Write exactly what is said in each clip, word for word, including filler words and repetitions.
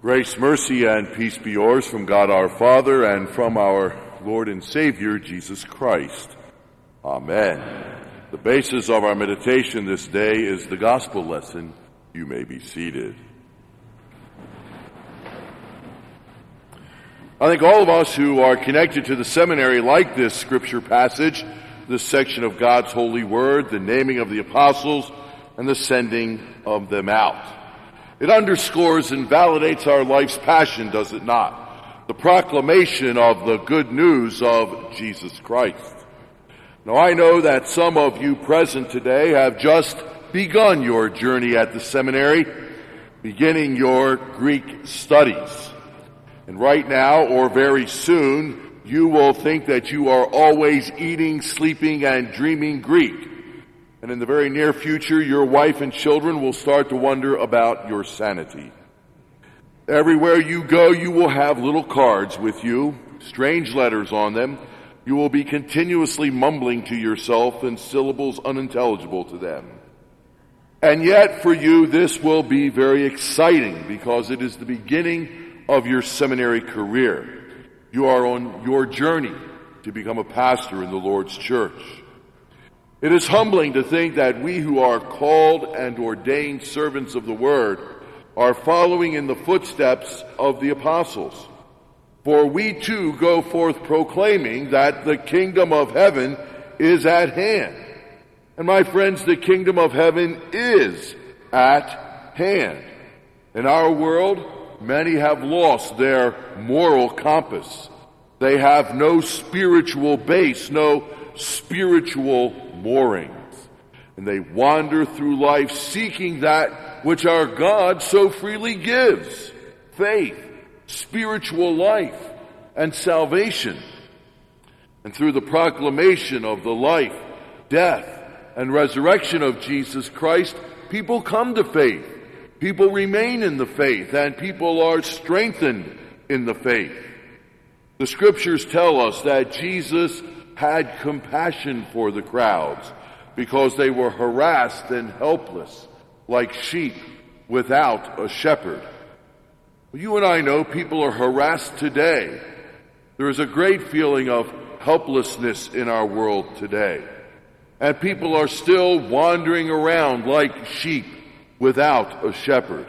Grace, mercy, and peace be yours from God our Father and from our Lord and Savior, Jesus Christ. Amen. The basis of our meditation this day is the gospel lesson. You may be seated. I think all of us who are connected to the seminary like this scripture passage, this section of God's holy word, the naming of the apostles, and the sending of them out. It underscores and validates our life's passion, does it not? The proclamation of the good news of Jesus Christ. Now, I know that some of you present today have just begun your journey at the seminary, beginning your Greek studies. And right now, or very soon, you will think that you are always eating, sleeping, and dreaming Greek. And in the very near future, your wife and children will start to wonder about your sanity. Everywhere you go, you will have little cards with you, strange letters on them. You will be continuously mumbling to yourself in syllables unintelligible to them. And yet, for you, this will be very exciting because it is the beginning of your seminary career. You are on your journey to become a pastor in the Lord's church. It is humbling to think that we who are called and ordained servants of the Word are following in the footsteps of the apostles. For we too go forth proclaiming that the kingdom of heaven is at hand. And my friends, the kingdom of heaven is at hand. In our world, many have lost their moral compass. They have no spiritual base, no spiritual moorings. And they wander through life seeking that which our God so freely gives: faith, spiritual life, and salvation. And through the proclamation of the life, death, and resurrection of Jesus Christ, people come to faith. People remain in the faith, and people are strengthened in the faith. The scriptures tell us that Jesus had compassion for the crowds because they were harassed and helpless like sheep without a shepherd. You and I know people are harassed today. There is a great feeling of helplessness in our world today. And people are still wandering around like sheep without a shepherd.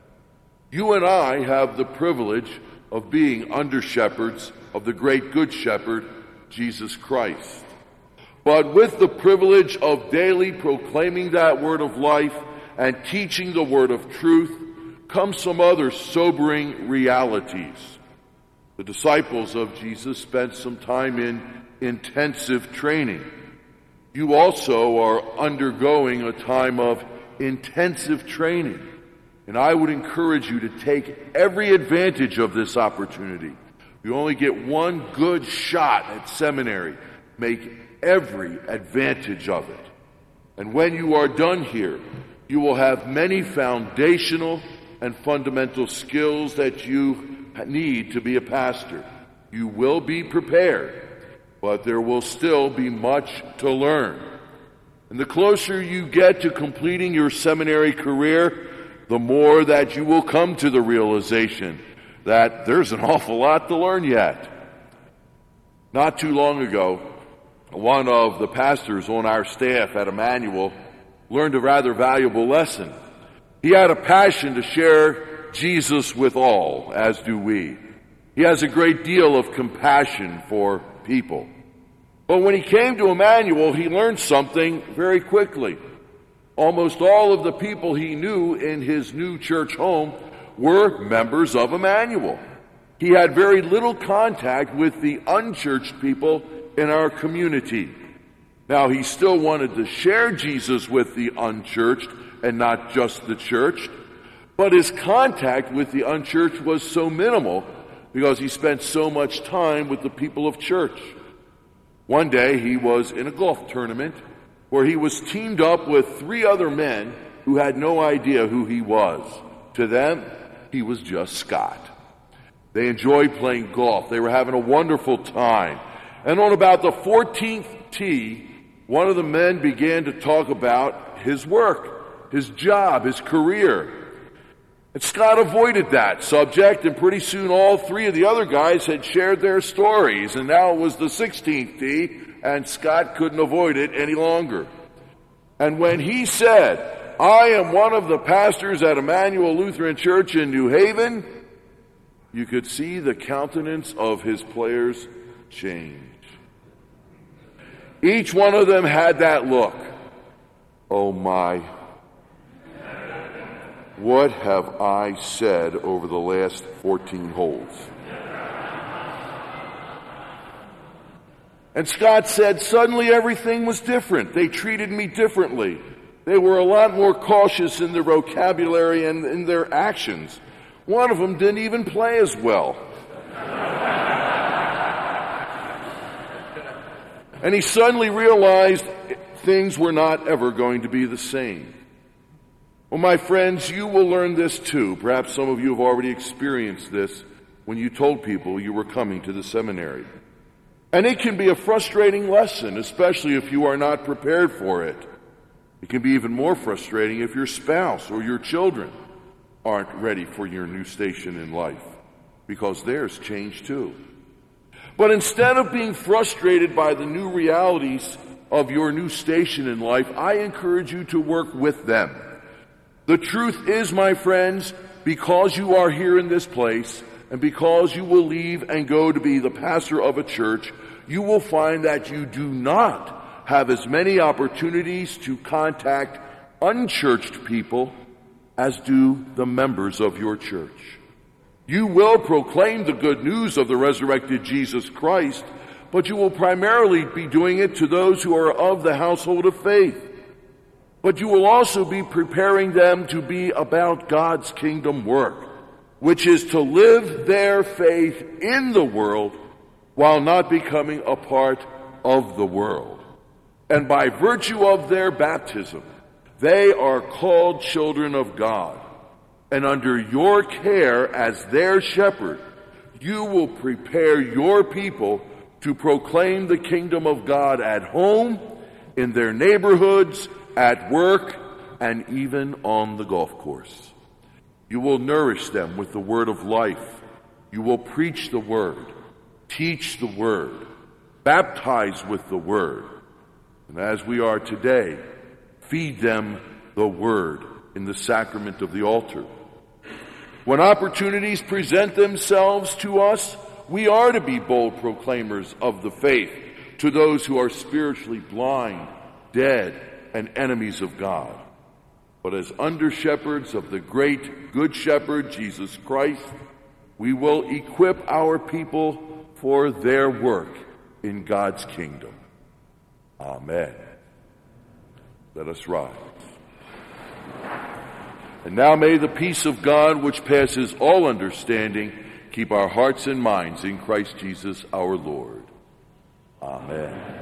You and I have the privilege of being under shepherds of the great good shepherd, Jesus Christ. But with the privilege of daily proclaiming that word of life and teaching the word of truth comes some other sobering realities. The disciples of Jesus spent some time in intensive training. You also are undergoing a time of intensive training. And I would encourage you to take every advantage of this opportunity. You only get one good shot at seminary. Make every advantage of it. And when you are done here, you will have many foundational and fundamental skills that you need to be a pastor. You will be prepared, but there will still be much to learn. And the closer you get to completing your seminary career, the more that you will come to the realization that there's an awful lot to learn yet. Not too long ago, one of the pastors on our staff at Emmanuel learned a rather valuable lesson. He had a passion to share Jesus with all, as do we. He has a great deal of compassion for people. But when he came to Emmanuel, he learned something very quickly. Almost all of the people he knew in his new church home were members of Emmanuel. He had very little contact with the unchurched people in our community. Now, he still wanted to share Jesus with the unchurched and not just the churched, but his contact with the unchurched was so minimal because he spent so much time with the people of church. One day, he was in a golf tournament where he was teamed up with three other men who had no idea who he was. To them, he was just Scott. They enjoyed playing golf. They were having a wonderful time. And on about the fourteenth tee, one of the men began to talk about his work, his job, his career. And Scott avoided that subject, and pretty soon all three of the other guys had shared their stories, and now it was the sixteenth tee, and Scott couldn't avoid it any longer. And when he said, "I am one of the pastors at Emmanuel Lutheran Church in New Haven," you could see the countenance of his players change. Each one of them had that look. Oh my, what have I said over the last fourteen holes? And Scott said, suddenly everything was different. They treated me differently. They were a lot more cautious in their vocabulary and in their actions. One of them didn't even play as well. And he suddenly realized things were not ever going to be the same. Well, my friends, you will learn this too. Perhaps some of you have already experienced this when you told people you were coming to the seminary. And it can be a frustrating lesson, especially if you are not prepared for it. It can be even more frustrating if your spouse or your children aren't ready for your new station in life, because theirs changed too. But instead of being frustrated by the new realities of your new station in life, I encourage you to work with them. The truth is, my friends, because you are here in this place, and because you will leave and go to be the pastor of a church, you will find that you do not have as many opportunities to contact unchurched people as do the members of your church. You will proclaim the good news of the resurrected Jesus Christ, but you will primarily be doing it to those who are of the household of faith. But you will also be preparing them to be about God's kingdom work, which is to live their faith in the world while not becoming a part of the world. And by virtue of their baptism, they are called children of God. And under your care as their shepherd, you will prepare your people to proclaim the kingdom of God at home, in their neighborhoods, at work, and even on the golf course. You will nourish them with the word of life. You will preach the word, teach the word, baptize with the word, and as we are today, feed them the word in the sacrament of the altar. When opportunities present themselves to us, we are to be bold proclaimers of the faith to those who are spiritually blind, dead, and enemies of God. But as under-shepherds of the great good shepherd, Jesus Christ, we will equip our people for their work in God's kingdom. Amen. Let us rise. And now may the peace of God, which passes all understanding, keep our hearts and minds in Christ Jesus our Lord. Amen.